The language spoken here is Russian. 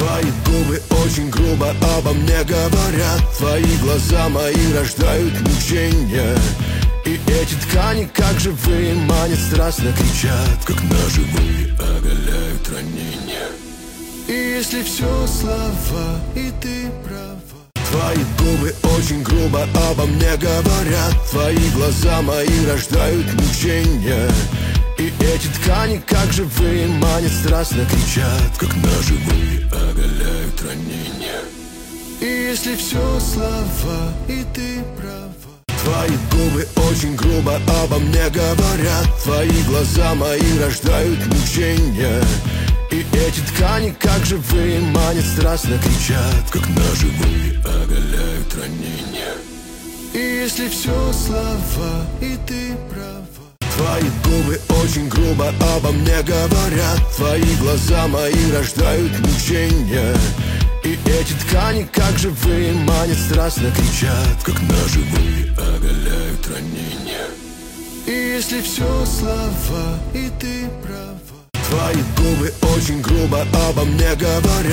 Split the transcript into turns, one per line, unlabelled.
Твои губы очень грубо обо мне говорят. Твои глаза мои рождают мучения. И эти ткани, как живые, манят, страстно кричат, как ножевые оголяют ранения. И если все слова, и ты права. Твои губы очень грубо обо мне говорят. Твои глаза мои рождают мучения. И эти ткани, как живые, манят, страстно кричат, как ножевые оголяют ранения. И если все слова, и ты права. Твои губы очень грубо обо мне говорят. Твои глаза мои рождают мучения. И эти ткани, как живые, манят, страстно кричат, как ножевые оголяют ранения. И если все слова, и ты права. Твои губы очень грубо обо мне говорят. Твои глаза мои рождают мучения. И эти ткани, как живые, манят, страстно кричат, как ножевые оголяют ранения. И если все слова, и ты права. Твои губы очень грубо обо мне говорят.